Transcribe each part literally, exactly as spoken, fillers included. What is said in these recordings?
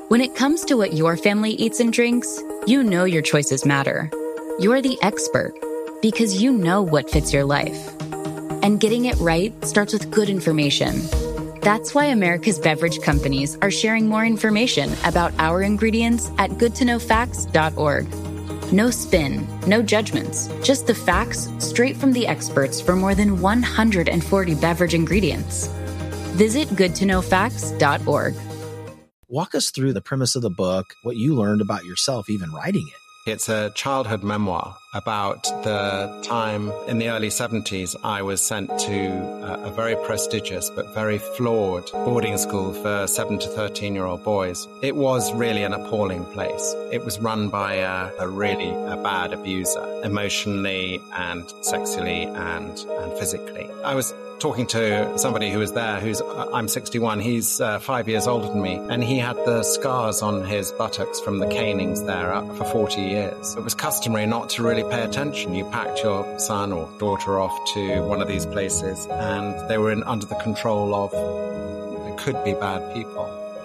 When it comes to what your family eats and drinks, you know your choices matter. You're the expert because you know what fits your life. And getting it right starts with good information. That's why America's beverage companies are sharing more information about our ingredients at good to know facts dot org. No spin, no judgments, just the facts straight from the experts for more than one hundred forty beverage ingredients. Visit good to know facts dot org. Walk us through the premise of the book, what you learned about yourself even writing it. It's a childhood memoir about the time in the early seventies I was sent to a, a very prestigious but very flawed boarding school for seven to thirteen-year-old boys. It was really an appalling place. It was run by a, a really a bad abuser, emotionally and sexually and, and physically. I was talking to somebody who was there who's, I'm sixty-one, he's uh, five years older than me, and he had the scars on his buttocks from the canings there for forty years. It was customary not to really pay attention. You packed your son or daughter off to one of these places, and they were in, under the control of, it could be bad people.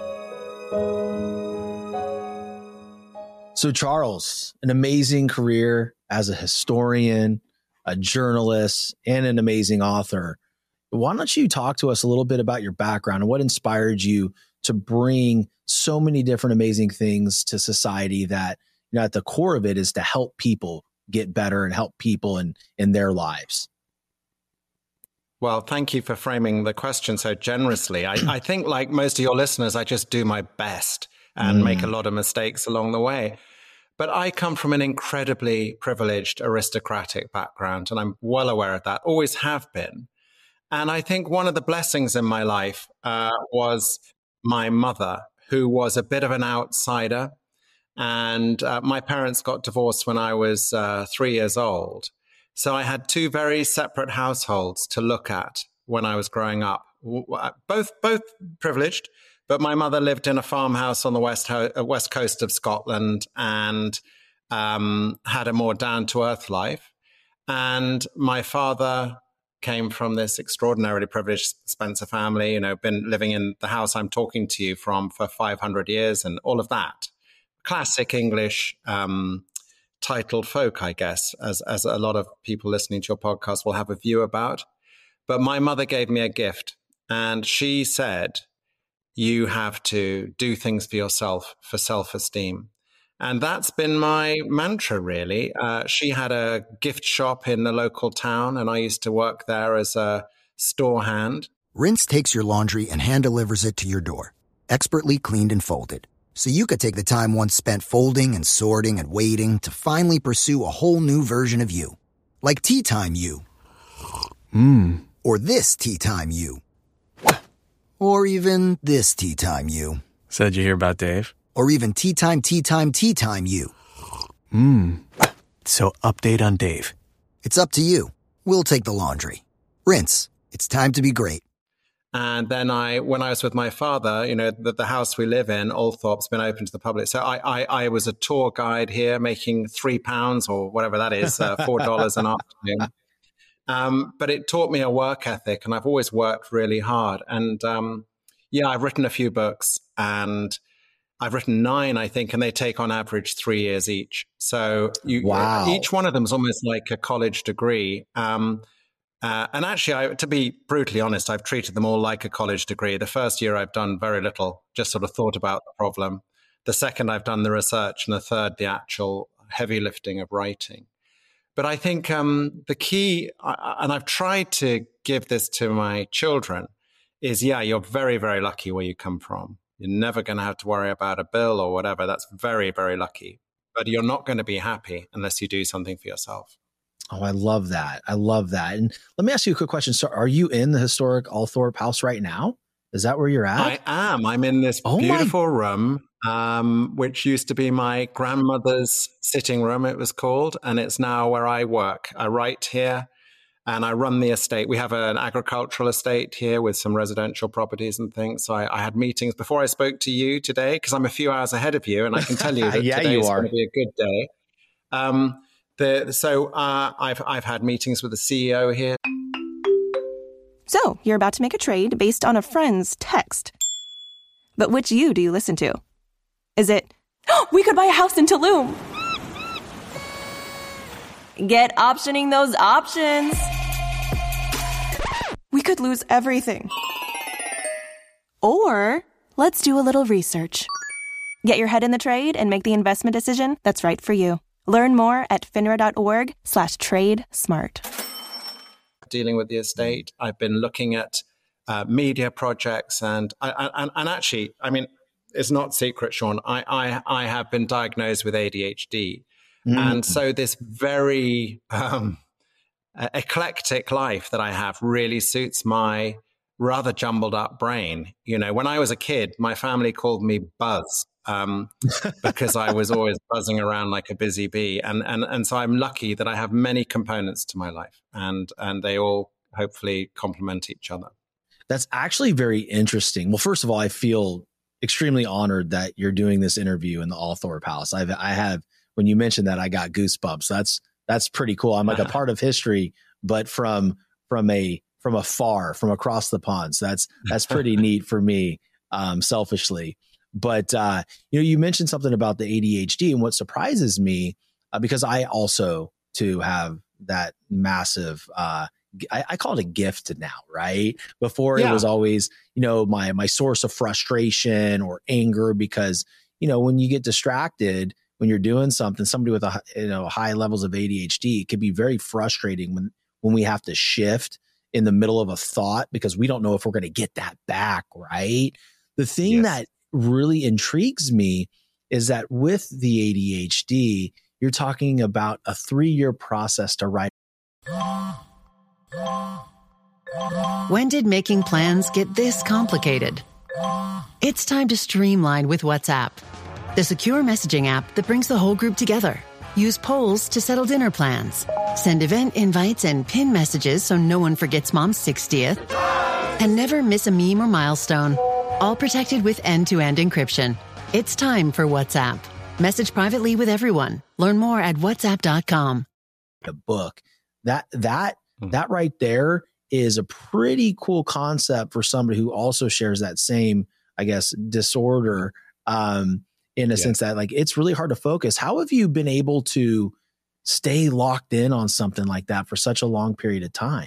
So Charles, an amazing career as a historian, a journalist, and an amazing author. Why don't you talk to us a little bit about your background and what inspired you to bring so many different amazing things to society that, you know, at the core of it is to help people get better and help people in, in their lives? Well, thank you for framing the question so generously. I, I think, like most of your listeners, I just do my best and mm. make a lot of mistakes along the way. But I come from an incredibly privileged aristocratic background, and I'm well aware of that, always have been. And I think one of the blessings in my life uh, was my mother, who was a bit of an outsider. And uh, my parents got divorced when I was uh, three years old. So I had two very separate households to look at when I was growing up, both both privileged. But my mother lived in a farmhouse on the west, ho- west coast of Scotland and um, had a more down-to-earth life. And my father came from this extraordinarily privileged Spencer family, you know, been living in the house I'm talking to you from for five hundred years and all of that. Classic English um, titled folk, I guess, as, as a lot of people listening to your podcast will have a view about. But my mother gave me a gift, and she said, you have to do things for yourself, for self-esteem. And that's been my mantra, really. Uh, she had a gift shop in the local town, and I used to work there as a store hand. Rinse takes your laundry and hand delivers it to your door, expertly cleaned and folded. So you could take the time once spent folding and sorting and waiting to finally pursue a whole new version of you. Like Tea Time You. Mmm. Or this Tea Time You. Or even this Tea Time You. So did you hear about Dave? Or even Tea Time, Tea Time, Tea Time You. Mmm. So update on Dave. It's up to you. We'll take the laundry. Rinse. It's time to be great. And then I, when I was with my father, you know, the, the house we live in, Althorpe's been open to the public. So I, I, I was a tour guide here making three pounds or whatever that is, uh, four dollars an afternoon. Um, but it taught me a work ethic, and I've always worked really hard. And um, yeah, I've written a few books, and I've written nine, I think, and they take on average three years each. So you, wow. each one of them is almost like a college degree. Um, uh, and actually, I, to be brutally honest, I've treated them all like a college degree. The first year I've done very little, just sort of thought about the problem. The second I've done the research, and the third, the actual heavy lifting of writing. But I think um, the key, and I've tried to give this to my children, is, yeah, you're very, very lucky where you come from. You're never going to have to worry about a bill or whatever. That's very, very lucky. But you're not going to be happy unless you do something for yourself. Oh, I love that. I love that. And let me ask you a quick question. So are you in the historic Althorpe house right now? Is that where you're at? I am. I'm in this oh beautiful my- room, um, which used to be my grandmother's sitting room, it was called. And it's now where I work. I write here. And I run the estate. We have an agricultural estate here with some residential properties and things. So I, I had meetings before I spoke to you today, because I'm a few hours ahead of you, and I can tell you that yeah, today is you are. going to be a good day. Um, the, so uh, I've I've had meetings with the C E O here. So you're about to make a trade based on a friend's text. But which you do you listen to? Is it, oh, we could buy a house in Tulum? Get optioning those options. We could lose everything. Or let's do a little research. Get your head in the trade and make the investment decision that's right for you. Learn more at finra.org slash trade smart. Dealing with the estate, I've been looking at uh, media projects and, and and actually, I mean, it's not secret, Sean, I, I, I have been diagnosed with A D H D. Mm. And so this very um, eclectic life that I have really suits my rather jumbled up brain. You know, when I was a kid, my family called me Buzz. Um, because I was always buzzing around like a busy bee. And, and, and so I'm lucky that I have many components to my life and, and they all hopefully complement each other. That's actually very interesting. Well, first of all, I feel extremely honored that you're doing this interview in the Althorp House. I've, I have, when you mentioned that, I got goosebumps. That's, that's pretty cool. I'm like a part of history, but from, from a, from afar, from across the pond. So that's, that's pretty neat for me, um, selfishly. But, uh, you know, you mentioned something about the A D H D, and what surprises me, uh, because I also too have that massive, uh, I, I call it a gift now, right? Before yeah. It was always, you know, my, my source of frustration or anger, because, you know, when you get distracted, when you're doing something, somebody with a, you know, high levels of A D H D, it can be very frustrating when, when we have to shift in the middle of a thought because we don't know if we're going to get that back, right? The thing yes. that really intrigues me is that with the A D H D, you're talking about a three-year process to write. When did making plans get this complicated? It's time to streamline with WhatsApp, the secure messaging app that brings the whole group together. Use polls to settle dinner plans. Send event invites and pin messages so no one forgets mom's sixtieth. And never miss a meme or milestone. All protected with end-to-end encryption. It's time for WhatsApp. Message privately with everyone. Learn more at whatsapp dot com. A book. That that that right there is a pretty cool concept for somebody who also shares that same, I guess, disorder. Um, in a yeah. sense that like it's really hard to focus. How have you been able to stay locked in on something like that for such a long period of time?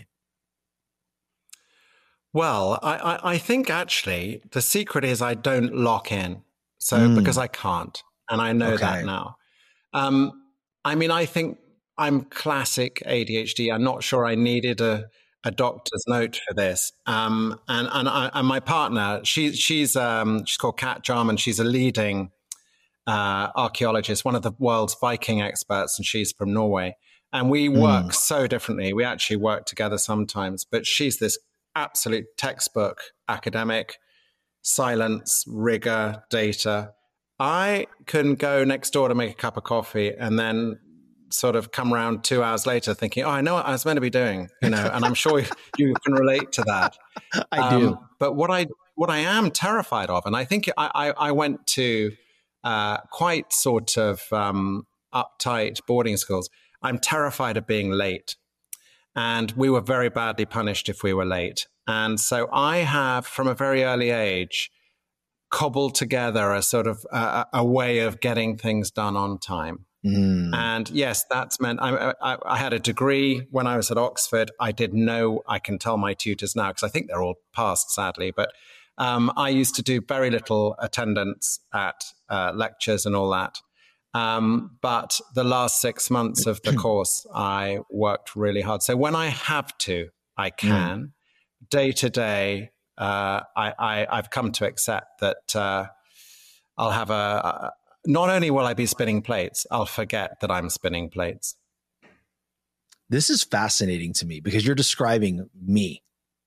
Well, I, I, I think actually the secret is I don't lock in. So mm. because I can't, and I know okay. that now. Um, I mean, I think I'm classic A D H D. I'm not sure I needed a, a doctor's note for this. Um, and and, I, and my partner, she, she's um, she's called Kat Jarman. She's a leading uh, archaeologist, one of the world's Viking experts, and she's from Norway. And we work mm. so differently. We actually work together sometimes, but she's this absolute textbook academic, silence, rigor, data. I can go next door to make a cup of coffee and then sort of come around two hours later thinking, oh, I know what I was meant to be doing, you know, and I'm sure you can relate to that. I um, do. But what I what I am terrified of, and I think I, I, I went to uh, quite sort of um, uptight boarding schools. I'm terrified of being late. And we were very badly punished if we were late. And so I have, from a very early age, cobbled together a sort of uh, a way of getting things done on time. Mm. And yes, that's meant I, I, I had a degree when I was at Oxford. I did know, I can tell my tutors now, because I think they're all passed, sadly. But um, I used to do very little attendance at uh, lectures and all that. Um, but the last six months of the course, I worked really hard. So when I have to, I can. Mm. Day to day, uh, I, I, I've come to accept that uh, I'll have a, a, not only will I be spinning plates, I'll forget that I'm spinning plates. This is fascinating to me because you're describing me.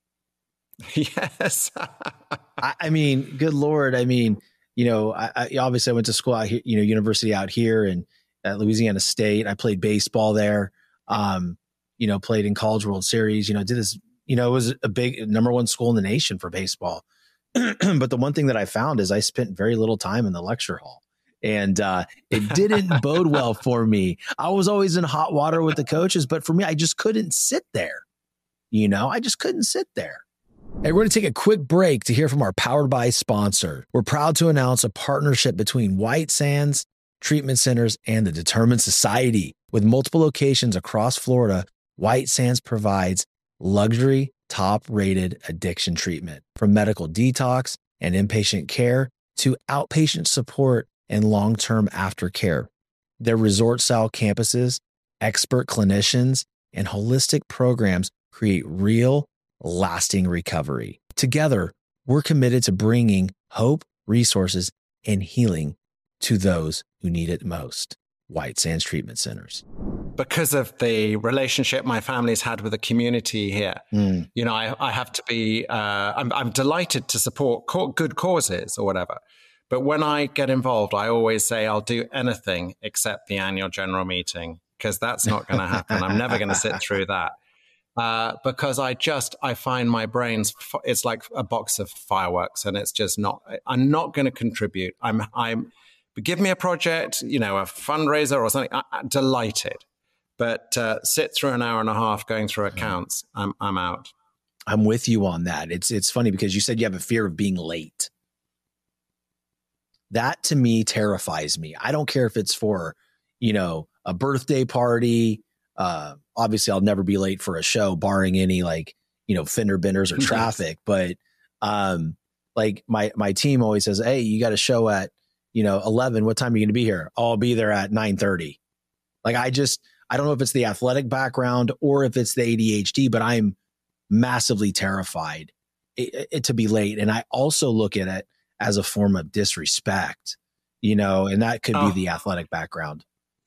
Yes. I, I mean, good Lord. I mean, you know, I, I obviously I went to school out here, you know, university out here and at Louisiana State. I played baseball there, um, you know, played in College World Series, you know, did this, you know, it was a big number one school in the nation for baseball. But the one thing that I found is I spent very little time in the lecture hall. And uh, it didn't bode well for me. I was always in hot water with the coaches, but for me, I just couldn't sit there. You know, I just couldn't sit there. Hey, we're going to take a quick break to hear from our Powered By sponsor. We're proud to announce a partnership between White Sands Treatment Centers and the Determined Society. With multiple locations across Florida, White Sands provides luxury, top-rated addiction treatment, from medical detox and inpatient care to outpatient support and long-term aftercare. Their resort-style campuses, expert clinicians, and holistic programs create real, lasting recovery. Together, we're committed to bringing hope, resources, and healing to those who need it most. White Sands Treatment Centers. Because of the relationship my family's had with the community here, mm. you know, I, I have to be, uh, I'm, I'm delighted to support co- good causes or whatever. But when I get involved, I always say I'll do anything except the annual general meeting, because that's not going to happen. I'm never going to sit through that. Uh, because I just, I find my brain's, it's like a box of fireworks, and it's just not, I'm not going to contribute. I'm, I'm, give me a project, you know, a fundraiser or something, I, I'm delighted. But uh, sit through an hour and a half going through accounts, I'm, I'm out. I'm with you on that. It's, it's funny because you said you have a fear of being late. That to me terrifies me. I don't care if it's for, you know, a birthday party. Uh, obviously, I'll never be late for a show, barring any like, you know, fender benders or traffic. But um, like my my team always says, hey, you got a show at, you know, eleven. What time are you going to be here? Oh, I'll be there at nine thirty. Like I just, I don't know if it's the athletic background or if it's the A D H D, but I'm massively terrified it, it, to be late. And I also look at it as a form of disrespect, you know, and that could oh. be the athletic background.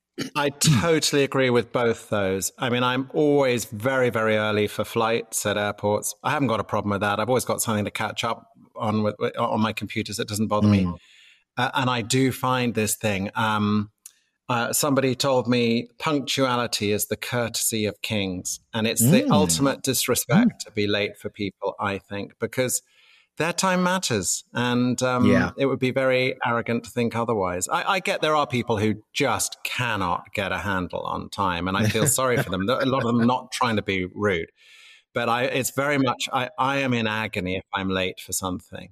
I totally agree with both those. I mean, I'm always very, very early for flights at airports. I haven't got a problem with that. I've always got something to catch up on with, on my computers. It doesn't bother mm. me. Uh, and I do find this thing. Um, uh, somebody told me punctuality is the courtesy of kings. And it's mm. the ultimate disrespect mm. to be late for people, I think, because their time matters. And um, yeah. it would be very arrogant to think otherwise. I, I get there are people who just cannot get a handle on time. And I feel sorry for them. A lot of them not trying to be rude. But I, it's very much, I, I am in agony if I'm late for something.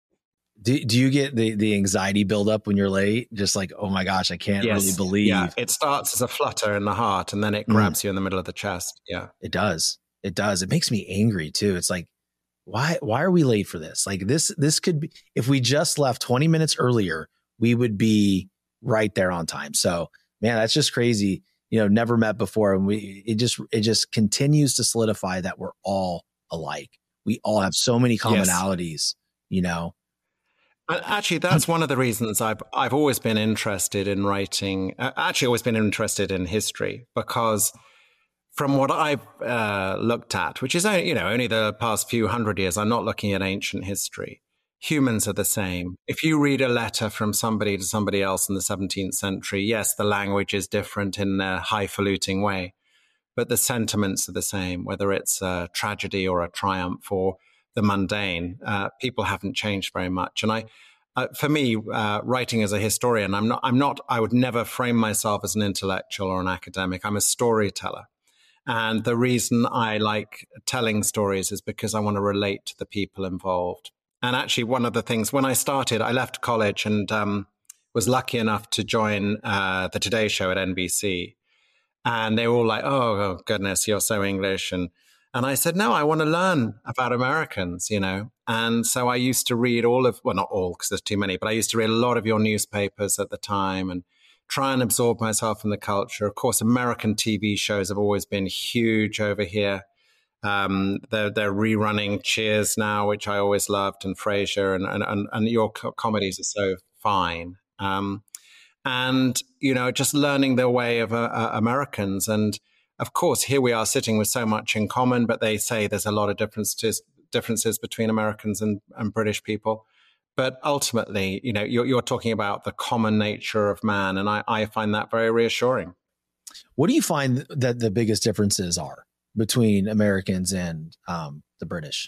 Do, do you get the, the anxiety build up when you're late? Just like, oh my gosh, I can't yes. really believe. Yeah, it starts as a flutter in the heart and then it grabs mm. you in the middle of the chest. Yeah, it does. It does. It makes me angry too. It's like, why, why are we late for this? Like this, this could be, if we just left twenty minutes earlier, we would be right there on time. So man, that's just crazy. You know, never met before. And we, it just, it just continues to solidify that we're all alike. We all have so many commonalities, yes. you know? Actually, that's one of the reasons I've I've always been interested in writing. Uh, actually, always been interested in history, because from what I've uh, looked at, which is only, you know only the past few hundred years, I'm not looking at ancient history. Humans are the same. If you read a letter from somebody to somebody else in the seventeenth century, yes, the language is different in a highfalutin way, but the sentiments are the same. Whether it's a tragedy or a triumph or the mundane, uh, people haven't changed very much. And I, uh, for me, uh, writing as a historian, I'm not, I'm not, I would never frame myself as an intellectual or an academic. I'm a storyteller. And the reason I like telling stories is because I want to relate to the people involved. And actually, one of the things, when I started, I left college and um, was lucky enough to join uh, the Today Show at N B C. And they were all like, oh, oh goodness, you're so English. And And I said, no, I want to learn about Americans, you know. And so I used to read all of, well, not all because there's too many, but I used to read a lot of your newspapers at the time and try and absorb myself in the culture. Of course, American T V shows have always been huge over here. Um, they're, they're rerunning Cheers now, which I always loved, and Frasier, and, and, and, and your co- comedies are so fine. Um, and, you know, just learning the way of uh, uh, Americans. And of course, here we are sitting with so much in common, but they say there's a lot of differences differences between Americans and, and British people. But ultimately, you know, you're, you're talking about the common nature of man, and I, I find that very reassuring. What do you find that the biggest differences are between Americans and um, the British?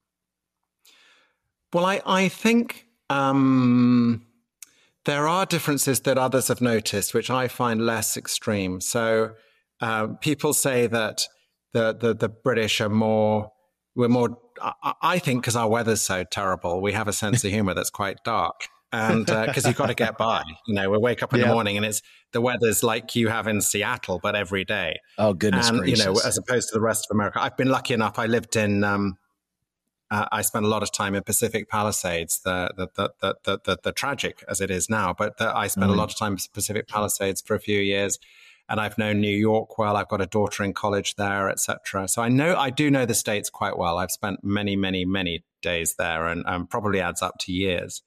Well, I, I think um, there are differences that others have noticed, which I find less extreme. So Uh, people say that the, the the British are more we're more, I, I think because our weather's so terrible, we have a sense of humor that's quite dark. And because uh, you've got to get by, you know, we wake up in yeah. the morning and it's the weather's like you have in Seattle, but every day. Oh, goodness and, gracious. You know, as opposed to the rest of America. I've been lucky enough. I lived in, um, uh, I spent a lot of time in Pacific Palisades, the the the the, the, the, the tragic as it is now. But the, I spent mm. a lot of time in Pacific Palisades for a few years. And I've known New York well. I've got a daughter in college there, et cetera. So I know, I do know the States quite well. I've spent many, many, many days there and um, probably adds up to years.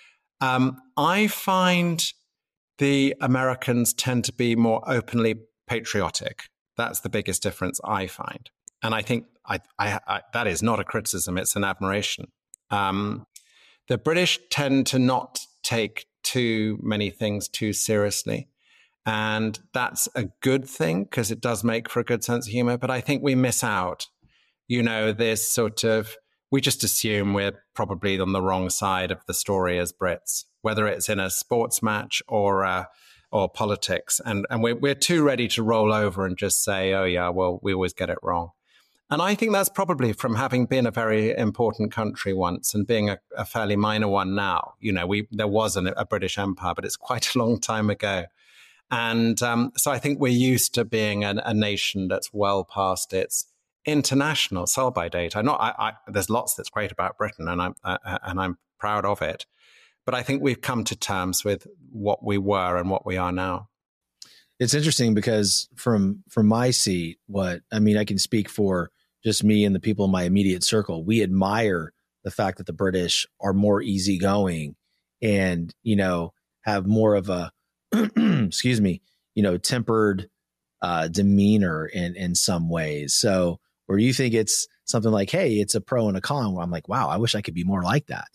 Um, I find the Americans tend to be more openly patriotic. That's the biggest difference I find. And I think I, I, I, that is not a criticism, it's an admiration. Um, the British tend to not take too many things too seriously. And that's a good thing because it does make for a good sense of humor. But I think we miss out, you know, this sort of, we just assume we're probably on the wrong side of the story as Brits, whether it's in a sports match or uh, or politics. And, and we're, we're too ready to roll over and just say, oh, yeah, well, we always get it wrong. And I think that's probably from having been a very important country once and being a, a fairly minor one now. You know, we there was an, a British Empire, but it's quite a long time ago. And um, so I think we're used to being an, a nation that's well past its international sell-by date. I know I, I, there's lots that's great about Britain, and I'm uh, and I'm proud of it. But I think we've come to terms with what we were and what we are now. It's interesting because from from my seat, what I mean, I can speak for just me and the people in my immediate circle. We admire the fact that the British are more easygoing and, you know, have more of a excuse me, you know, tempered uh, demeanor in in some ways. So where you think it's something like, hey, it's a pro and a con, where I'm like, wow, I wish I could be more like that.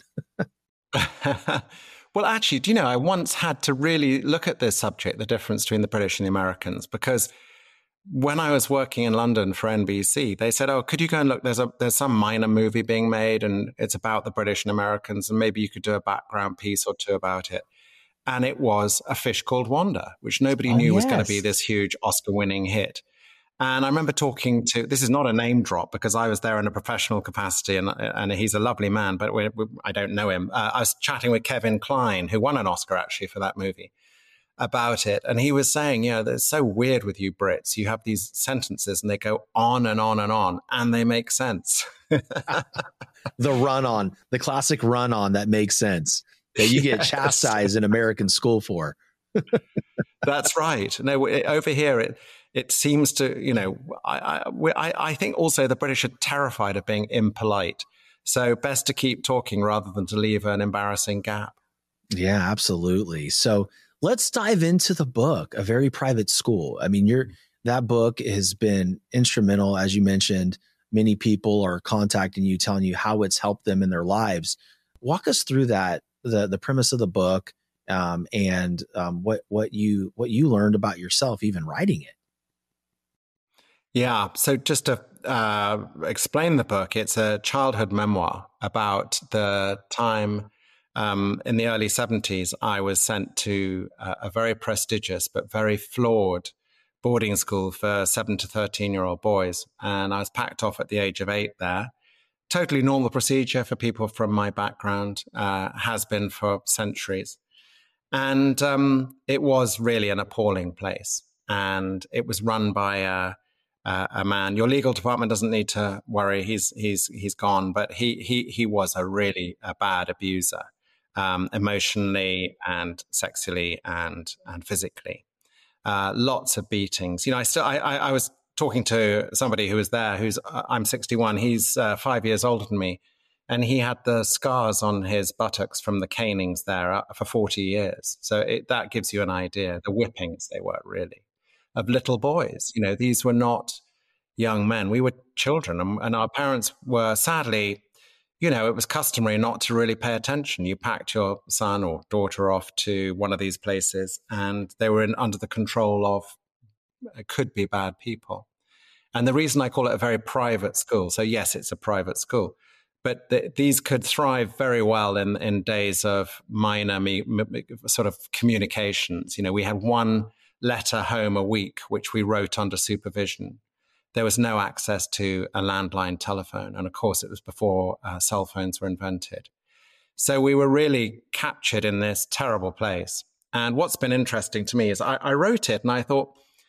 Well, actually, do you know, I once had to really look at this subject, the difference between the British and the Americans, because when I was working in London for N B C, they said, oh, could you go and look, there's a there's some minor movie being made and it's about the British and Americans, and maybe you could do a background piece or two about it. And it was A Fish Called Wanda, which nobody oh, knew yes. was going to be this huge Oscar-winning hit. And I remember talking to, this is not a name drop because I was there in a professional capacity and, and he's a lovely man, but we, we, I don't know him. Uh, I was chatting with Kevin Kline, who won an Oscar actually for that movie, about it. And he was saying, you know, it's so weird with you Brits. You have these sentences and they go on and on and on and they make sense. The run on, the classic run on that makes sense. That you get yes. chastised in American school for. That's right. No, over here, it it seems to, you know, I, I I think also the British are terrified of being impolite. So best to keep talking rather than to leave an embarrassing gap. Yeah, absolutely. So let's dive into the book, A Very Private School. I mean, you're, that book has been instrumental, as you mentioned. Many people are contacting you, telling you how it's helped them in their lives. Walk us through that. the the premise of the book um, and um, what what you what you learned about yourself even writing it. Yeah. So just to uh, explain the book, it's a childhood memoir about the time um, in the early seventies I was sent to a, a very prestigious but very flawed boarding school for seven to thirteen-year-old boys. And I was packed off at the age of eight there. Totally normal procedure for people from my background, uh, has been for centuries. And um, it was really an appalling place. And it was run by a, a, a man. Your legal department doesn't need to worry. He's he's he's gone. But he he he was a really a bad abuser, um, emotionally and sexually and and physically. Uh, lots of beatings. You know, I still I I, I was. talking to somebody who was there, who's, uh, I'm sixty-one, he's uh, five years older than me. And he had the scars on his buttocks from the canings there for forty years. So it, that gives you an idea, the whippings they were really, of little boys. You know, these were not young men. We were children and, and our parents were sadly, you know, it was customary not to really pay attention. You packed your son or daughter off to one of these places and they were in, under the control of it could be bad people. And the reason I call it a very private school, so yes, it's a private school, but th- these could thrive very well in, in days of minor me, me, sort of communications. You know, we had one letter home a week, which we wrote under supervision. there was no access to a landline telephone. And of course, it was before uh, cell phones were invented. So we were really captured in this terrible place. And what's been interesting to me is I, I wrote it and I thought,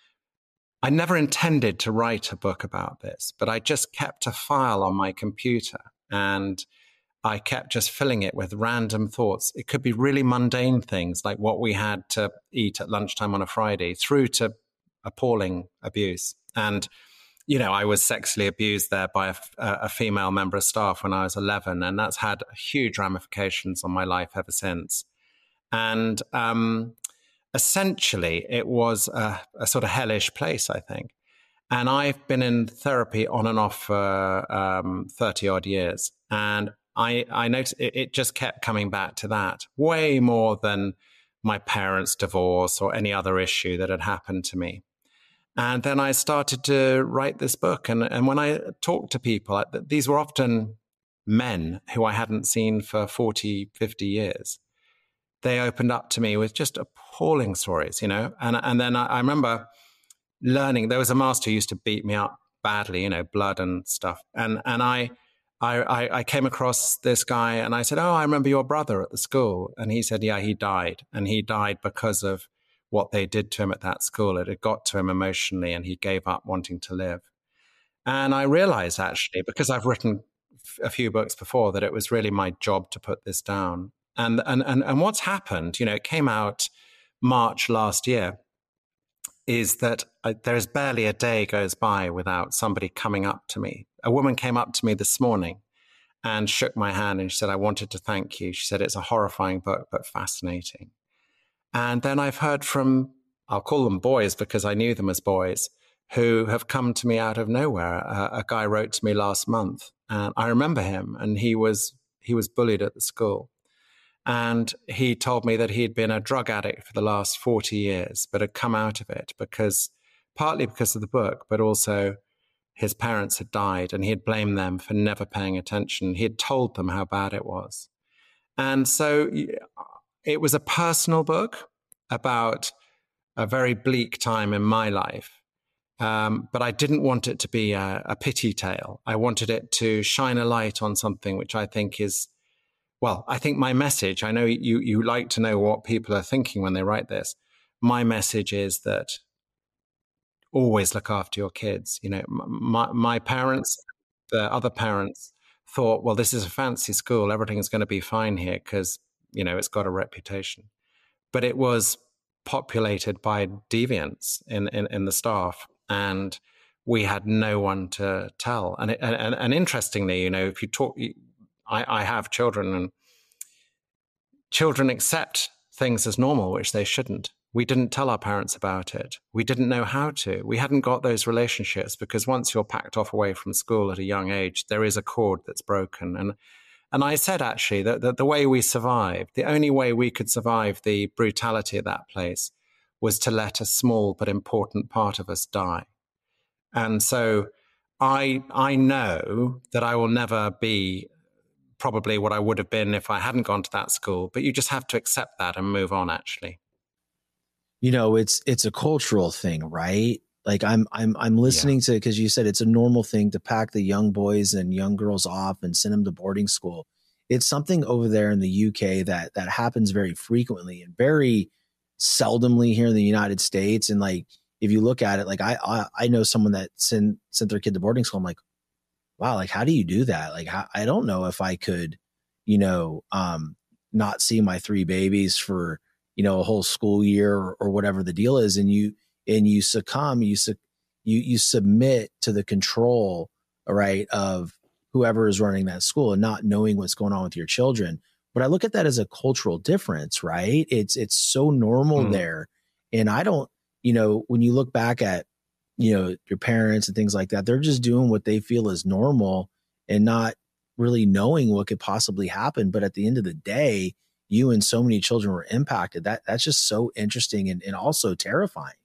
I never intended to write a book about this, but I just kept a file on my computer and I kept just filling it with random thoughts. It could be really mundane things like what we had to eat at lunchtime on a Friday, through to appalling abuse. And, you know, I was sexually abused there by a, a female member of staff when I was eleven, and that's had huge ramifications on my life ever since. And um, essentially, it was a, a sort of hellish place, I think. And I've been in therapy on and off for um, thirty odd years. And I, I noticed it, it just kept coming back to that way more than my parents' divorce or any other issue that had happened to me. And then I started to write this book. And, and when I talked to people, I, these were often men who I hadn't seen for forty, fifty years. They opened up to me with just appalling stories, you know. And, and then I, I remember learning, there was a master who used to beat me up badly, you know, blood and stuff. And, and I... I, I came across this guy and I said, oh, I remember your brother at the school. And he said, yeah, he died. And he died because of what they did to him at that school. It had got to him emotionally and he gave up wanting to live. And I realized actually, because I've written a few books before, that it was really my job to put this down. And, and, and, and what's happened, you know, it came out March last year, is that I, there is barely a day goes by without somebody coming up to me. A woman came up to me this morning and shook my hand and she said, I wanted to thank you. She said, it's a horrifying book, but fascinating. And then I've heard from, I'll call them boys because I knew them as boys, who have come to me out of nowhere. Uh, a guy wrote to me last month and I remember him, and he was, he was bullied at the school. And he told me that he'd been a drug addict for the last forty years, but had come out of it because, partly because of the book, but also his parents had died and he had blamed them for never paying attention. He had told them how bad it was. And so it was a personal book about a very bleak time in my life. Um, but I didn't want it to be a, a pity tale. I wanted it to shine a light on something which I think is, well, I think my message, I know you, you like to know what people are thinking when they write this. My message is that always look after your kids. You know, my, my parents, the other parents thought, well, this is a fancy school. Everything's going to be fine here because, you know, it's got a reputation. But it was populated by deviants in, in, in the staff, and we had no one to tell. And, it, and, and interestingly, you know, if you talk, I, I have children, and children accept things as normal, which they shouldn't. We didn't tell our parents about it. We didn't know how to. We hadn't got those relationships, because once you're packed off away from school at a young age, there is a cord that's broken. And and I said, actually, that, that the way we survived, the only way we could survive the brutality of that place was to let a small but important part of us die. And so I I know that I will never be probably what I would have been if I hadn't gone to that school, but you just have to accept that and move on, actually. You know, it's it's a cultural thing, right? Like I'm I'm I'm listening yeah. to, because you said it's a normal thing to pack the young boys and young girls off and send them to boarding school. It's something over there in the U K that that happens very frequently and very seldomly here in the United States. And like, if you look at it, like I I, I know someone that sent sent their kid to boarding school. I'm like, wow, like how do you do that? Like how, I don't know if I could, you know, um, not see my three babies for, you know, a whole school year or, or whatever the deal is. And you, and you succumb, you, su- you, you submit to the control, right, of whoever is running that school and not knowing what's going on with your children. But I look at that as a cultural difference, right? It's, it's so normal mm. there. And I don't, you know, when you look back at, you know, your parents and things like that, they're just doing what they feel is normal and not really knowing what could possibly happen. But at the end of the day, you and so many children were impacted. That that's just so interesting and, and also terrifying.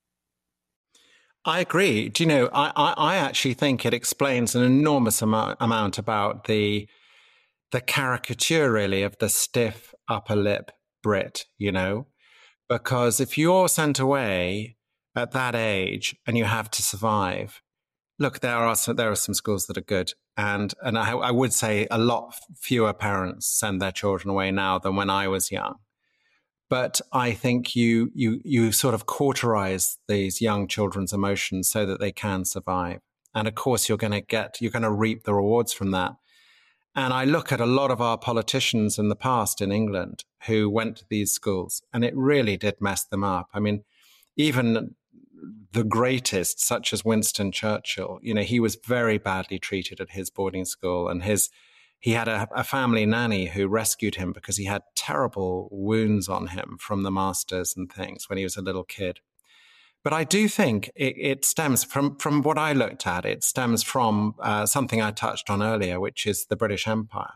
I agree. Do you know, I, I, I actually think it explains an enormous amount, amount about the the caricature, really, of the stiff upper lip Brit, you know, because if you're sent away at that age and you have to survive, Look, there are some, there are some schools that are good, and and I, I would say a lot fewer parents send their children away now than when I was young. But I think you you you sort of cauterize these young children's emotions so that they can survive, and of course you're going to get you're going to reap the rewards from that. And I look at a lot of our politicians in the past in England who went to these schools, and it really did mess them up. I mean, even the greatest, such as Winston Churchill, you know, he was very badly treated at his boarding school, and his he had a, a family nanny who rescued him because he had terrible wounds on him from the masters and things when he was a little kid. But I do think it, it stems from, from what I looked at, it stems from uh, something I touched on earlier, which is the British Empire.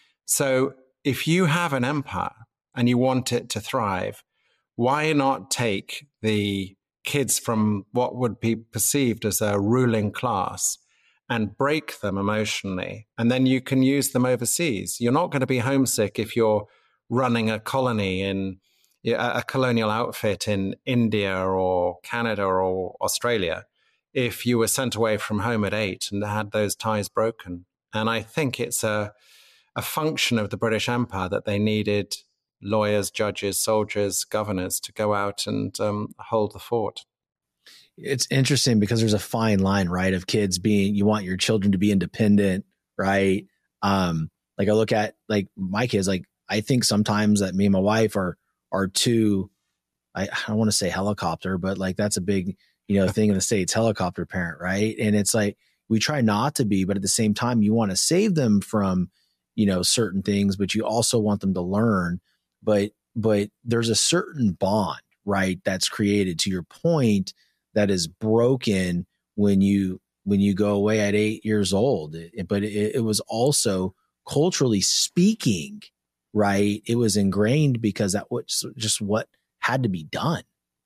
So if you have an empire and you want it to thrive, why not take the kids from what would be perceived as a ruling class and break them emotionally, and then you can use them overseas? You're not going to be homesick if you're running a colony in a colonial outfit in India or Canada or Australia if you were sent away from home at eight and had those ties broken. And I think it's a, a function of the British Empire that they needed lawyers, judges, soldiers, governors to go out and um, hold the fort. It's interesting because there's a fine line, right, of kids being, you want your children to be independent, right? Um, like I look at like my kids, like I think sometimes that me and my wife are, are too, I, I don't want to say helicopter, but like that's a big, you know, thing in the States, helicopter parent, right? And it's like, we try not to be, but at the same time, you want to save them from, you know, certain things, but you also want them to learn. But, but there's a certain bond, right, that's created, to your point, that is broken when you, when you go away at eight years old. It, but it, it was also culturally speaking, right, it was ingrained because that was just what had to be done.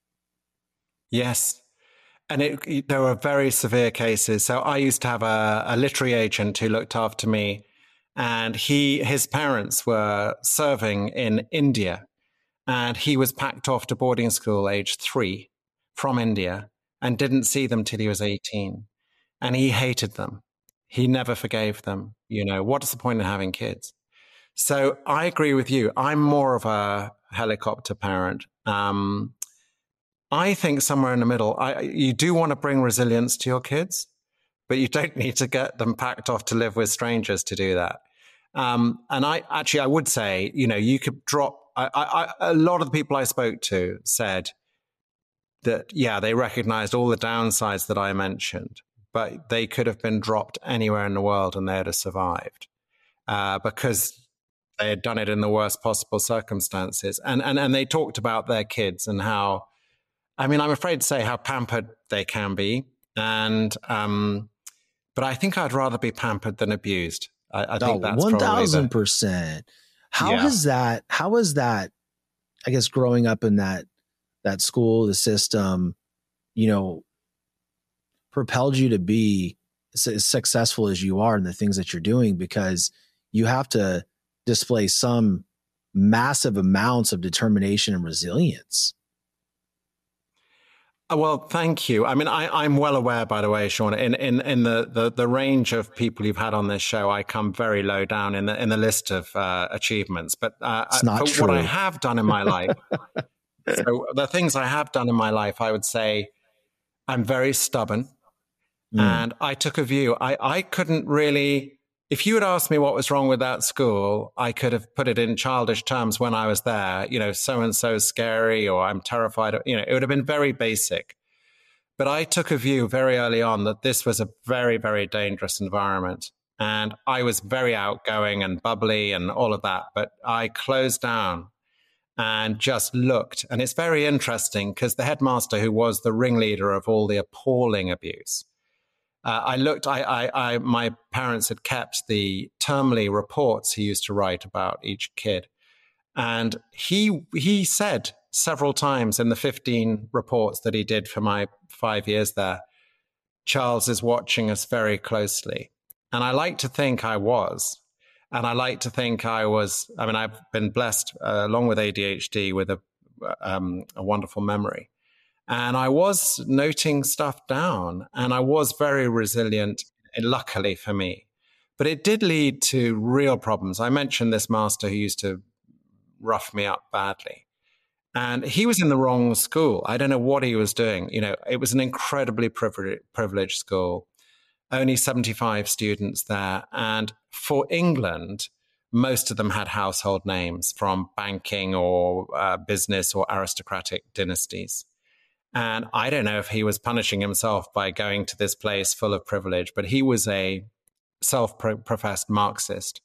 Yes. And it, there were very severe cases. So I used to have a, a literary agent who looked after me, and he, his parents were serving in India, and he was packed off to boarding school age three from India and didn't see them till he was eighteen. And he hated them. He never forgave them. You know, what's the point in having kids? So I agree with you. I'm more of a helicopter parent. Um, I think somewhere in the middle, I, you do want to bring resilience to your kids, but you don't need to get them packed off to live with strangers to do that. Um, and I actually, I would say, you know, you could drop, I, I, a lot of the people I spoke to said that, yeah, they recognized all the downsides that I mentioned, but they could have been dropped anywhere in the world and they'd have survived uh, because they had done it in the worst possible circumstances. And, and, and they talked about their kids and how, I mean, I'm afraid to say how pampered they can be. And, um, but I think I'd rather be pampered than abused. I, I think that's one thousand percent. How Yeah. has that, how is that, I guess, growing up in that, that school, the system, you know, propelled you to be as successful as you are in the things that you're doing? Because you have to display some massive amounts of determination and resilience. Well, thank you. I mean, I, I'm well aware, by the way, Sean, in, in, in the, the, the range of people you've had on this show, I come very low down in the in the list of uh, achievements. But uh, It's not for true. what I have done in my life, so the things I have done in my life, I would say I'm very stubborn. Mm. And I took a view. I, I couldn't really, if you had asked me what was wrong with that school, I could have put it in childish terms when I was there, you know, so-and-so scary, or I'm terrified, you know, it would have been very basic. But I took a view very early on that this was a very, very dangerous environment. And I was very outgoing and bubbly and all of that. But I closed down and just looked. And it's very interesting because the headmaster, who was the ringleader of all the appalling abuse, Uh, I looked, I, I, I, my parents had kept the termly reports he used to write about each kid. And he, he said several times in the fifteen reports that he did for my five years there, Charles is watching us very closely. And I like to think I was. And I like to think I was, I mean, I've been blessed uh, along with A D H D with a, um, a wonderful memory. And I was noting stuff down, and I was very resilient, luckily for me. But it did lead to real problems. I mentioned this master who used to rough me up badly. And he was in the wrong school. I don't know what he was doing. You know, it was an incredibly privileged school, only seventy-five students there. And for England, most of them had household names from banking or uh, business or aristocratic dynasties. And I don't know if he was punishing himself by going to this place full of privilege, but he was a self-professed Marxist.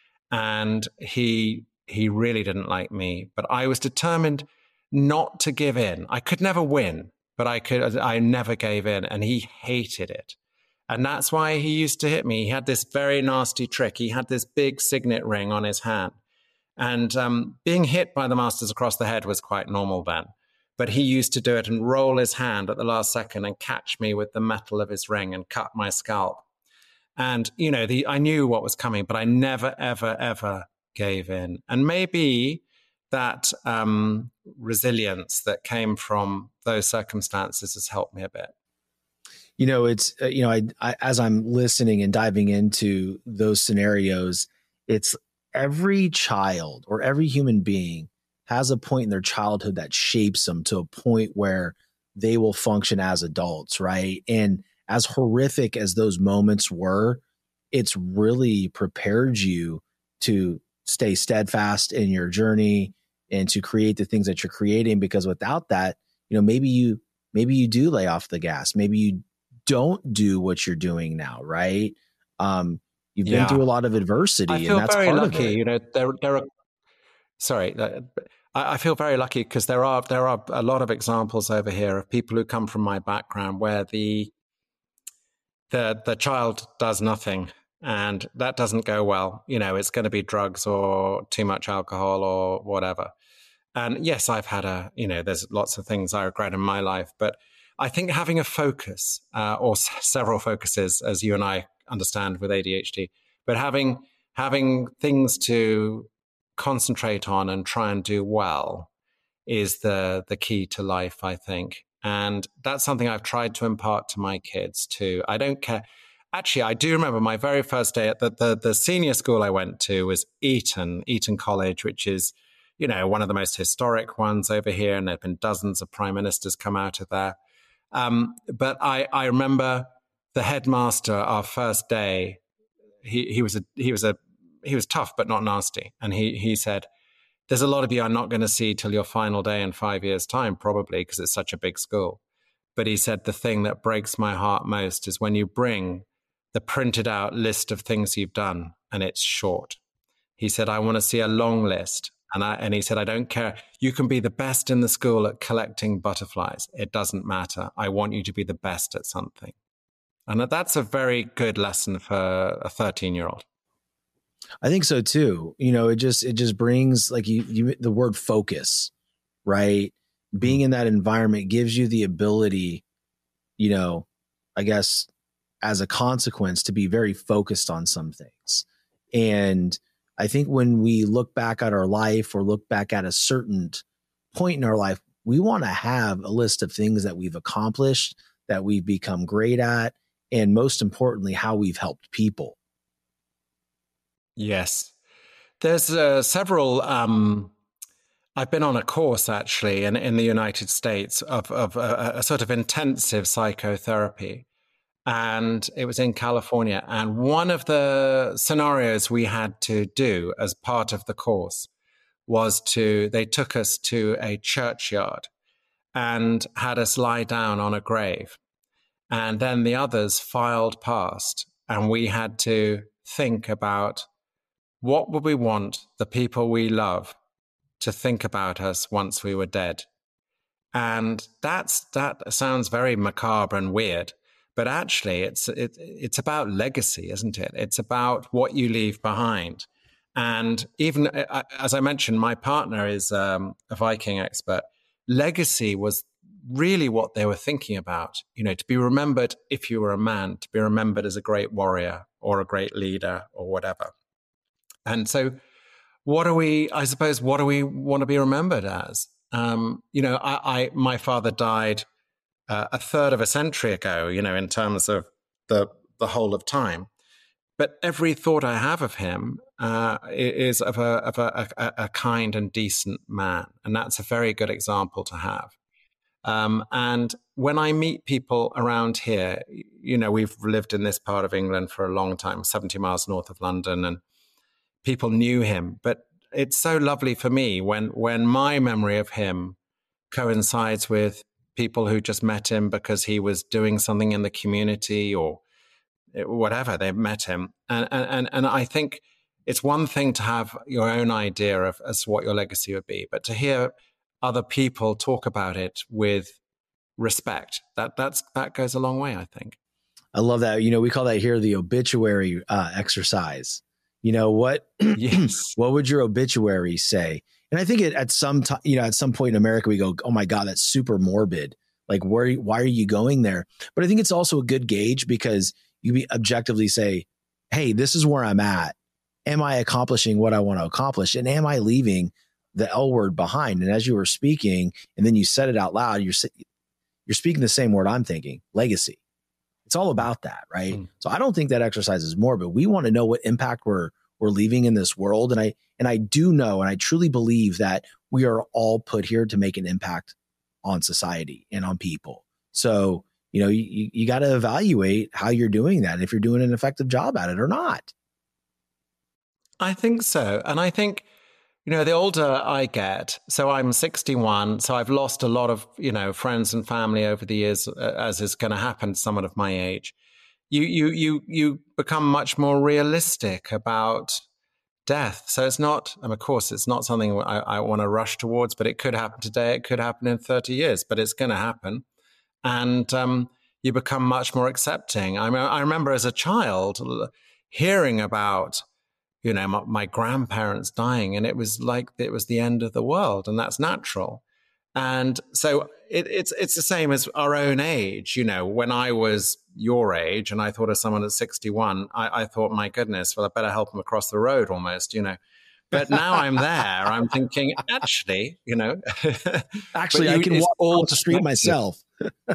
And he he really didn't like me. But I was determined not to give in. I could never win, but I could. I never gave in, and he hated it. And that's why he used to hit me. He had this very nasty trick. He had this big signet ring on his hand. And um, being hit by the masters across the head was quite normal then. But he used to do it and roll his hand at the last second and catch me with the metal of his ring and cut my scalp. And, you know, the, I knew what was coming, but I never, ever, ever gave in. And maybe that um, resilience that came from those circumstances has helped me a bit. You know, it's, uh, you know, I, I, as I'm listening and diving into those scenarios, it's every child or every human being has a point in their childhood that shapes them to a point where they will function as adults, right? And as horrific as those moments were, it's really prepared you to stay steadfast in your journey and to create the things that you're creating. Because without that, you know, maybe you, maybe you do lay off the gas. Maybe you don't do what you're doing now, right? Um, you've yeah. been through a lot of adversity, I feel and that's very part lucky. of it. You know, there, there are. Sorry, I, I feel very lucky because there are there are a lot of examples over here of people who come from my background where the the the child does nothing, and that doesn't go well. You know, it's going to be drugs or too much alcohol or whatever. And yes, I've had a, you know, there's lots of things I regret in my life, but I think having a focus uh, or s- several focuses, as you and I understand with A D H D, but having having things to concentrate on and try and do well is the the key to life, I think. And that's something I've tried to impart to my kids too. I don't care. Actually, I do remember my very first day at the, the, the senior school I went to was Eton, Eton College, which is, you know, one of the most historic ones over here. And there have been dozens of prime ministers come out of there. Um, but I, I remember the headmaster, our first day, he, he was a, he was a, he was tough, but not nasty. And he, he said, there's a lot of you I'm not going to see till your final day in five years time, probably because it's such a big school. But he said, the thing that breaks my heart most is when you bring the printed out list of things you've done and it's short. He said, I want to see a long list. And I, and he said, I don't care. You can be the best in the school at collecting butterflies. It doesn't matter. I want you to be the best at something. And that's a very good lesson for a thirteen year old. I think so too. You know, it just, it just brings like you, you, the word focus, right? Being in that environment gives you the ability, you know, I guess as a consequence to be very focused on some things. And I think when we look back at our life or look back at a certain point in our life, we want to have a list of things that we've accomplished, that we've become great at, and most importantly, how we've helped people. Yes. There's uh, several, um, I've been on a course actually in, in the United States of, of a, a sort of intensive psychotherapy. And it was in California. And one of the scenarios we had to do as part of the course was to, they took us to a churchyard and had us lie down on a grave. And then the others filed past and we had to think about what would we want the people we love to think about us once we were dead. And that's, that sounds very macabre and weird. But actually, it's it, it's about legacy, isn't it? It's about what you leave behind. And even, as I mentioned, my partner is um, a Viking expert. Legacy was really what they were thinking about, you know, to be remembered if you were a man, to be remembered as a great warrior or a great leader or whatever. And so what do we, I suppose, what do we want to be remembered as? Um, you know, I, I my father died uh, a third of a century ago, you know, in terms of the the whole of time. But every thought I have of him uh, is of, a, of a, a, a kind and decent man. And that's a very good example to have. Um, and when I meet people around here, you know, we've lived in this part of England for a long time, seventy miles north of London, and people knew him. But it's so lovely for me when when my memory of him coincides with people who just met him because he was doing something in the community or whatever, they met him. And, and, and I think it's one thing to have your own idea of as to what your legacy would be, but to hear other people talk about it with respect, that that's that goes a long way, I think. I love that. You know, we call that here the obituary uh, exercise. You know, what, yes. what would your obituary say? And I think it, at some time, you know, at some point in America, we go, oh my God, that's super morbid. Like, where, why are you going there? But I think it's also a good gauge because you be objectively say, hey, this is where I'm at. Am I accomplishing what I want to accomplish? And am I leaving the L word behind? And as you were speaking, and then you said it out loud, you're, you're speaking the same word I'm thinking, legacy. It's all about that, right? Mm. So I don't think that exercise is morbid. We want to know what impact we're we're leaving in this world. And I and I do know, and I truly believe that we are all put here to make an impact on society and on people. So, you know, you, you got to evaluate how you're doing that, and if you're doing an effective job at it or not. I think so. And I think, you know, the older I get, so I'm sixty-one, so I've lost a lot of, you know, friends and family over the years, uh, as is going to happen to someone of my age. You, you, you, you become much more realistic about death. So it's not, and of course, it's not something I, I want to rush towards, but it could happen today. It could happen in thirty years, but it's going to happen. And um, you become much more accepting. I mean, I remember as a child hearing about, you know, my, my grandparents dying, and it was like it was the end of the world, and that's natural. And so it, it's it's the same as our own age. You know, when I was your age and I thought of someone at sixty-one, I, I thought, my goodness, well, I better help them across the road almost, you know. But now I'm there, I'm thinking, actually, you know. Actually, you, I can walk all the street myself.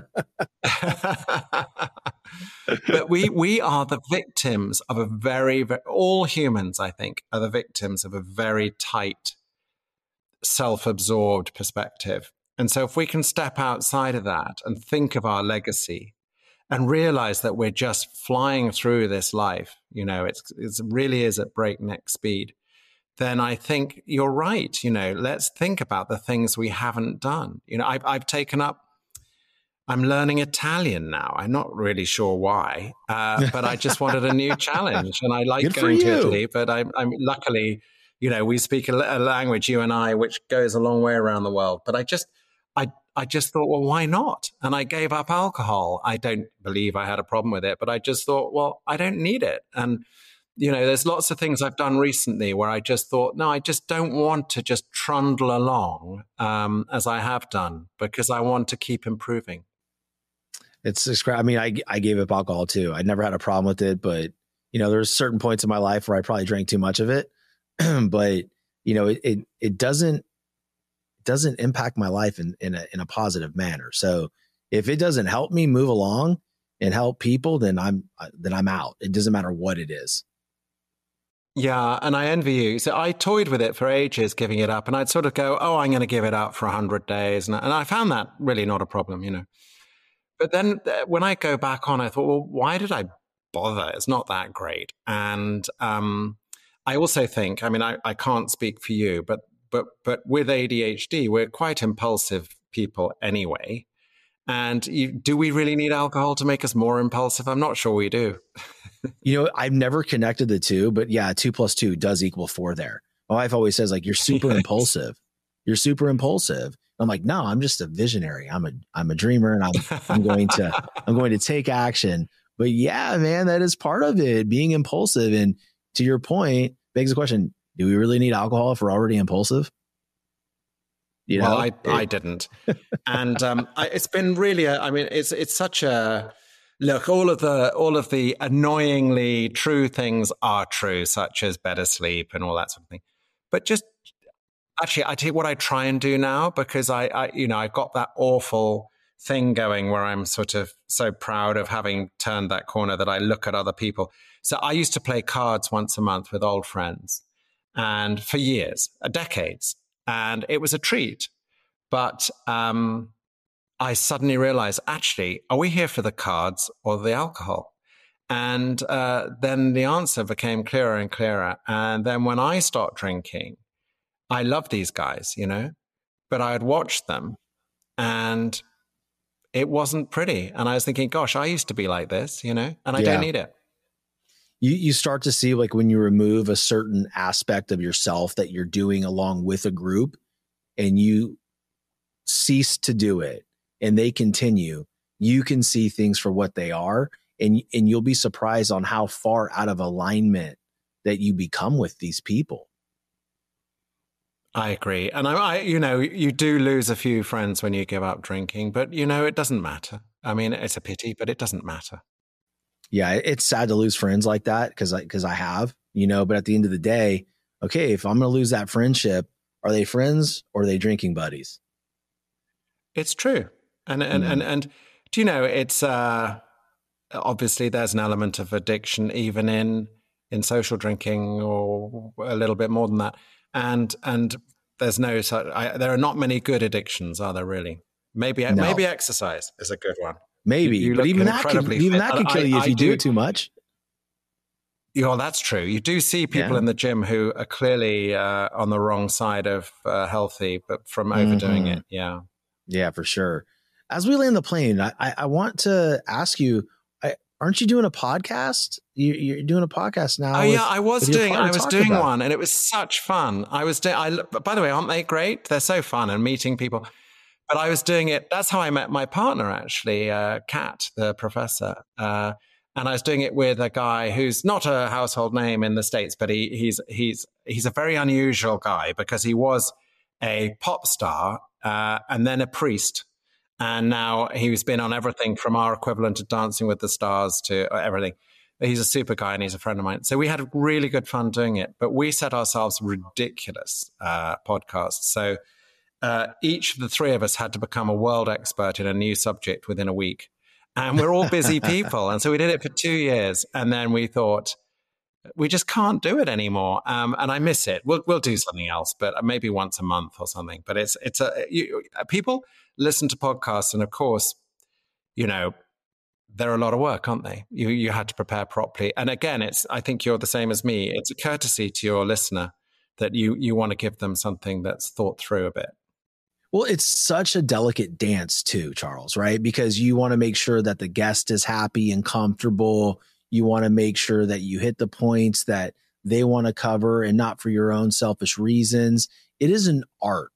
But we we are the victims of a very, very, all humans, I think, are the victims of a very tight, self-absorbed perspective. And so if we can step outside of that and think of our legacy and realize that we're just flying through this life, you know, it's it really is at breakneck speed, then I think you're right. You know, let's think about the things we haven't done. You know, I've, I've taken up, I'm learning Italian now. I'm not really sure why, uh, but I just wanted a new challenge, and I like Good going to Italy. But I'm, I'm luckily, you know, we speak a, a language, you and I, which goes a long way around the world. But I just, I, I just thought, well, why not? And I gave up alcohol. I don't believe I had a problem with it, but I just thought, well, I don't need it. And you know, there's lots of things I've done recently where I just thought, no, I just don't want to just trundle along um, as I have done, because I want to keep improving. It's, I mean, I, I gave up alcohol too. I never had a problem with it, but you know, there's certain points in my life where I probably drank too much of it, but you know, it, it, it doesn't, it doesn't impact my life in, in a, in a positive manner. So if it doesn't help me move along and help people, then I'm, then I'm out. It doesn't matter what it is. Yeah, and I envy you. So I toyed with it for ages, giving it up, and I'd sort of go, oh, I'm going to give it up for one hundred days. And I, and I found that really not a problem, you know. But then when I go back on, I thought, well, why did I bother? It's not that great. And um, I also think, I mean, I, I can't speak for you, but but but with A D H D, we're quite impulsive people anyway. And you, do we really need alcohol to make us more impulsive? I'm not sure we do. You know, I've never connected the two, but yeah, two plus two does equal four there. My wife always says, like, you're super yes. impulsive. You're super impulsive. I'm like, no, I'm just a visionary. I'm a, I'm a dreamer, and I'm, I'm going to, I'm going to take action. But yeah, man, that is part of it, being impulsive. And to your point, begs the question, do we really need alcohol if we're already impulsive? You know, well, I, I didn't. And um, I, it's been really, a, I mean, it's, it's such a, look, all of the, all of the annoyingly true things are true, such as better sleep and all that sort of thing. But just, actually, I tell you what I try and do now, because I, I, you know, I've got that awful thing going where I'm sort of so proud of having turned that corner that I look at other people. So I used to play cards once a month with old friends, and for years, decades, and it was a treat. But um, I suddenly realized, actually, are we here for the cards or the alcohol? And uh, then the answer became clearer and clearer. And then when I stopped drinking, I love these guys, you know, but I had watched them and it wasn't pretty. And I was thinking, gosh, I used to be like this, you know, and I yeah. don't need it. You you start to see, like, when you remove a certain aspect of yourself that you're doing along with a group and you cease to do it and they continue, you can see things for what they are. And, and you'll be surprised on how far out of alignment that you become with these people. I agree. And I, I, you know, you do lose a few friends when you give up drinking, but you know, it doesn't matter. I mean, it's a pity, but it doesn't matter. Yeah. It's sad to lose friends like that. Cause I, cause I have, you know, but at the end of the day, okay, if I'm going to lose that friendship, are they friends or are they drinking buddies? It's true. And, and, mm. and, and do you know, it's, uh, obviously there's an element of addiction, even in, in social drinking, or a little bit more than that. And and there's no, I, there are not many good addictions, are there really? Maybe no. maybe exercise is a good one. Maybe, you, you but even that, could, even that could kill you I, if you I do, do it too much. Yeah, well, that's true. You do see people yeah. in the gym who are clearly uh, on the wrong side of uh, healthy, but from overdoing mm-hmm. it. Yeah. Yeah, for sure. As we land the plane, I, I want to ask you, aren't you doing a podcast? You, you're doing a podcast now. Oh yeah, I was doing. I was doing about. one, and it was such fun. I was doing. I by the way, aren't they great? They're so fun and meeting people. But I was doing it. That's how I met my partner, actually, uh, Kat, the professor. Uh, and I was doing it with a guy who's not a household name in the States, but he, he's he's he's a very unusual guy because he was a pop star uh, and then a priest. And now he's been on everything from our equivalent of Dancing with the Stars to everything. He's a super guy and he's a friend of mine. So we had really good fun doing it, but we set ourselves ridiculous uh, podcasts. So uh, each of the three of us had to become a world expert in a new subject within a week. And we're all busy people. And so we did it for two years. And then we thought, we just can't do it anymore. Um, and I miss it. We'll we'll do something else, but maybe once a month or something. But it's, it's a, you, people listen to podcasts. And of course, you know, they're a lot of work, aren't they? You you had to prepare properly. And again, it's, I think you're the same as me. It's a courtesy to your listener that you, you want to give them something that's thought through a bit. Well, it's such a delicate dance too, Charles, right? Because you want to make sure that the guest is happy and comfortable. You want to make sure that you hit the points that they want to cover and not for your own selfish reasons. It is an art.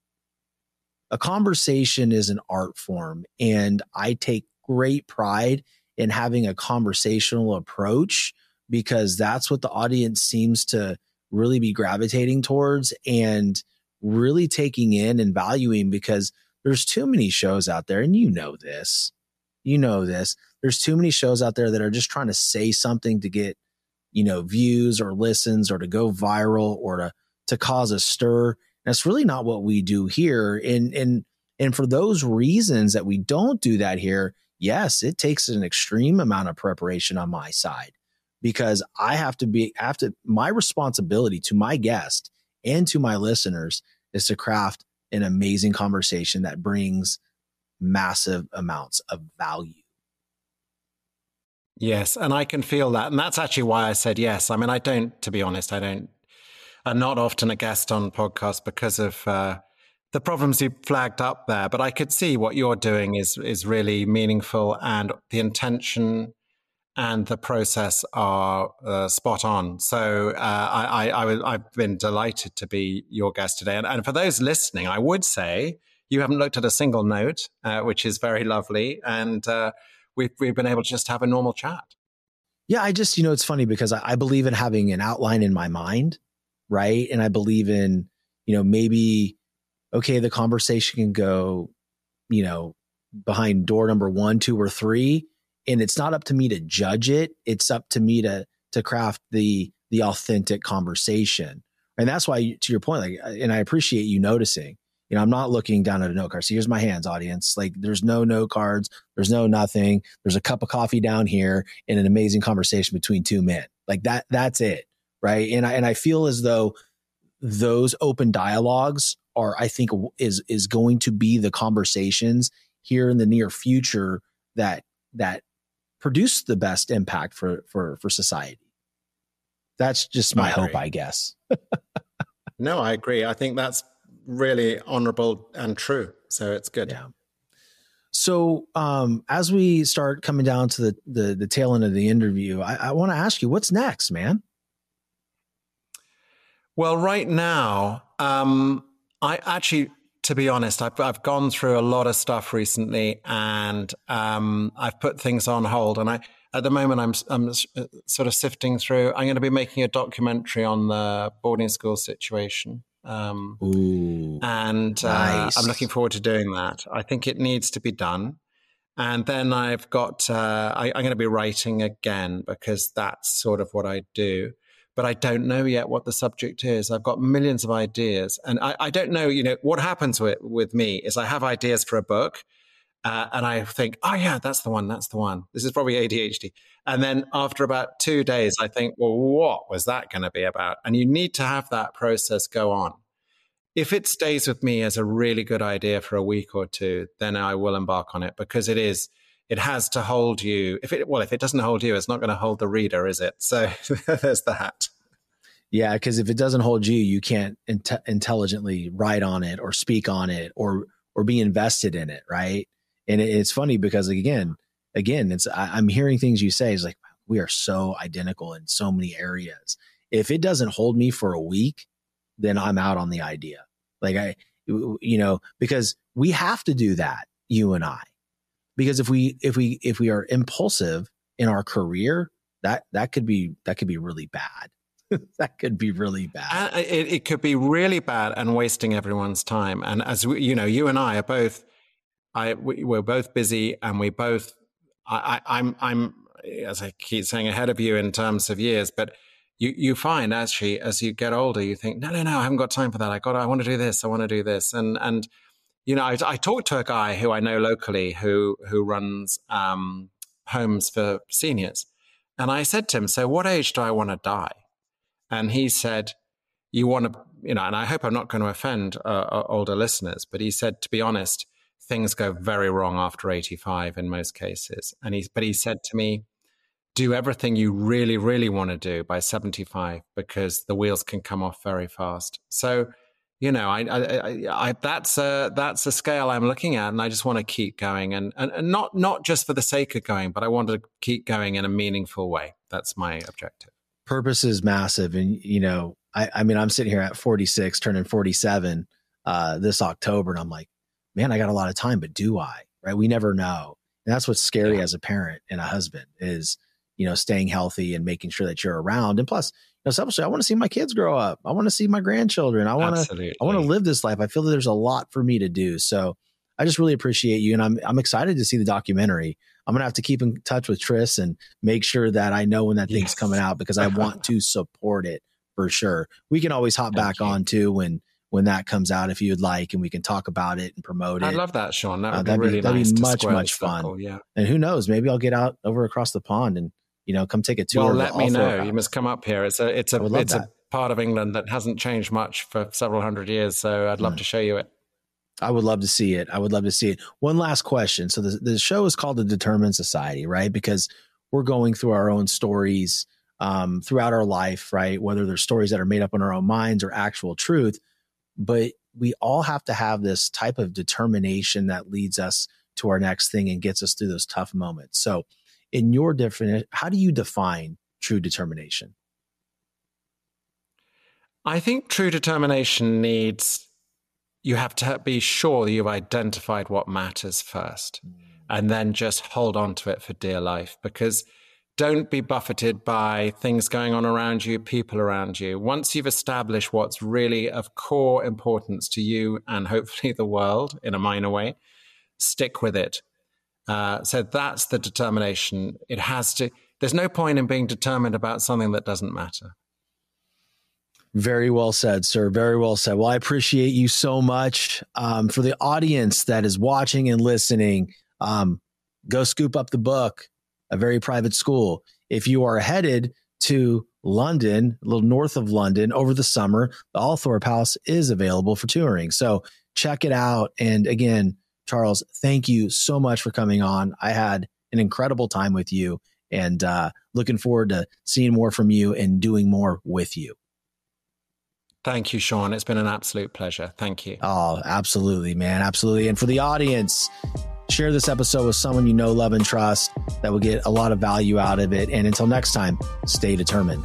A conversation is an art form. And I take great pride in having a conversational approach because that's what the audience seems to really be gravitating towards and really taking in and valuing, because there's too many shows out there. And you know this, you know this. There's too many shows out there that are just trying to say something to get, you know, views or listens or to go viral or to, to cause a stir. And that's really not what we do here. And, and, and for those reasons that we don't do that here, yes, it takes an extreme amount of preparation on my side because I have to be, I have to, my responsibility to my guest and to my listeners is to craft an amazing conversation that brings massive amounts of value. Yes, and I can feel that. And that's actually why I said yes. I mean, I don't, to be honest, I don't, I'm not often a guest on podcasts because of uh, the problems you flagged up there. But I could see what you're doing is is really meaningful, and the intention and the process are uh, spot on. So uh, I, I, I, I've been delighted to be your guest today. And, and for those listening, I would say you haven't looked at a single note, uh, which is very lovely. And uh, we've, we've been able to just have a normal chat. Yeah, I just, you know, it's funny because I, I believe in having an outline in my mind, right? And I believe in, you know, maybe, okay, the conversation can go, you know, behind door number one, two, or three. And it's not up to me to judge it. It's up to me to to craft the the authentic conversation. And that's why, to your point, like, and I appreciate you noticing, You know, I'm not looking down at a note card. So here's my hands, audience. Like there's no note cards. There's no nothing. There's a cup of coffee down here and an amazing conversation between two men. Like that, that's it. Right. And I, and I feel as though those open dialogues are, I think is, is going to be the conversations here in the near future that, that produce the best impact for, for, for society. That's just my I hope, I guess. No, I agree. I think that's really honorable and true. So it's good. Yeah. So um, as we start coming down to the, the, the tail end of the interview, I, I want to ask you, what's next, man? Well, right now, um, I actually, to be honest, I've, I've gone through a lot of stuff recently, and um, I've put things on hold. And I, at the moment, I'm, I'm sort of sifting through. I'm going to be making a documentary on the boarding school situation. Um, Ooh, and nice. uh, I'm looking forward to doing that. I think it needs to be done. And then I've got, uh, I, I'm going to be writing again, because that's sort of what I do. But I don't know yet what the subject is. I've got millions of ideas, and I, I don't know, you know, what happens with, with me is I have ideas for a book, uh, and I think, oh yeah, that's the one. That's the one. This is probably A D H D. And then after about two days, I think, well, what was that going to be about? And you need to have that process go on. If it stays with me as a really good idea for a week or two, then I will embark on it, because it is, it has to hold you. If it, well, if it doesn't hold you, it's not going to hold the reader, is it? So there's that. Yeah, because if it doesn't hold you, you can't int- intelligently write on it or speak on it or or be invested in it, right? And it, it's funny because again, again, it's I, I'm hearing things you say is like, we are so identical in so many areas. If it doesn't hold me for a week, then I'm out on the idea. Like I, you know, because we have to do that, you and I. Because if we if we if we are impulsive in our career, that that could be that could be really bad. That could be really bad. Uh, it, it could be really bad and wasting everyone's time. And as we, you know, you and I are both, I we, we're both busy, and we both. I, I, I'm I'm as I keep saying ahead of you in terms of years, but you you find actually as you get older, you think, no no no, I haven't got time for that. I got I want to do this. I want to do this. And and you know, I, I talked to a guy who I know locally who who runs um, homes for seniors, and I said to him, "So, what age do I want to die?" And he said, "You want to, you know." And I hope I'm not going to offend uh, older listeners, but he said, to be honest, things go very wrong after eighty-five in most cases. And he, but he said to me, "Do everything you really, really want to do by seventy-five, because the wheels can come off very fast." So. You know, I, I, I, that's a that's a scale I'm looking at, and I just want to keep going, and, and and not not just for the sake of going, but I want to keep going in a meaningful way. That's my objective. Purpose is massive, and you know, I, I mean, I'm sitting here at forty-six, turning forty-seven uh, this October, and I'm like, man, I got a lot of time, but do I? Right? We never know, and that's what's scary yeah. as a parent and a husband is, you know, staying healthy and making sure that you're around, and plus. You know, selfishly, I want to see my kids grow up. I want to see my grandchildren. I want to, I want to live this life. I feel that there's a lot for me to do. So I just really appreciate you. And I'm, I'm excited to see the documentary. I'm going to have to keep in touch with Tris and make sure that I know when that yes. thing's coming out, because I want to support it for sure. We can always hop Thank back you. on too when, when that comes out, if you'd like, and we can talk about it and promote it. I'd love that, Sean. That would uh, be that'd really be, that'd nice be much, much fun. circle, yeah. And who knows, maybe I'll get out over across the pond and, you know, come take a tour. Well, let me know. You must come up here. It's a, it's a, it's that. a part of England that hasn't changed much for several hundred years. So I'd love mm. to show you it. I would love to see it. I would love to see it. One last question. So the, the show is called The Determined Society, right? Because we're going through our own stories um, throughout our life, right? Whether they're stories that are made up in our own minds or actual truth, but we all have to have this type of determination that leads us to our next thing and gets us through those tough moments. So in your definition, how do you define true determination? I think true determination needs, you have to be sure that you've identified what matters first, mm. and then just hold on to it for dear life, because don't be buffeted by things going on around you, people around you. Once you've established what's really of core importance to you and hopefully the world in a minor way, stick with it. Uh, so that's the determination. It has to, there's no point in being determined about something that doesn't matter. Very well said, sir. Very well said. Well, I appreciate you so much. Um, for the audience that is watching and listening, um, go scoop up the book, A Very Private School. If you are headed to London, a little north of London over the summer, the Althorp House is available for touring. So check it out. And again, Charles, thank you so much for coming on. I had an incredible time with you, and uh, looking forward to seeing more from you and doing more with you. Thank you, Sean. It's been an absolute pleasure. Thank you. Oh, absolutely, man. Absolutely. And for the audience, share this episode with someone you know, love, and trust that will get a lot of value out of it. And until next time, stay determined.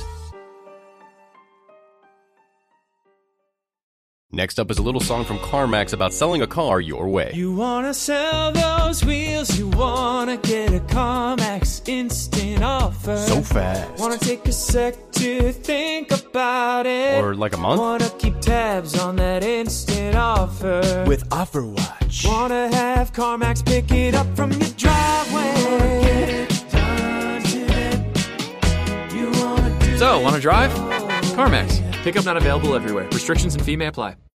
Next up is a little song from CarMax about selling a car your way. You want to sell those wheels, you want to get a CarMax instant offer. So fast. Want to take a sec to think about it. Or like a month. Want to keep tabs on that instant offer. With OfferWatch. Want to have CarMax pick it up from your driveway. Get it done today. You want to do So, want to drive? CarMax. Pickup not available everywhere. Restrictions and fee may apply.